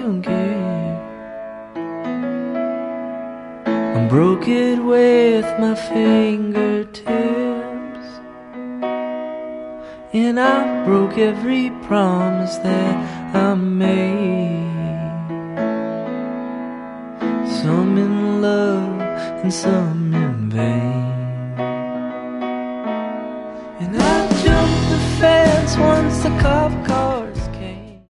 don't care. I broke it with my fingertips, and I broke every promise that I made. Some in love and some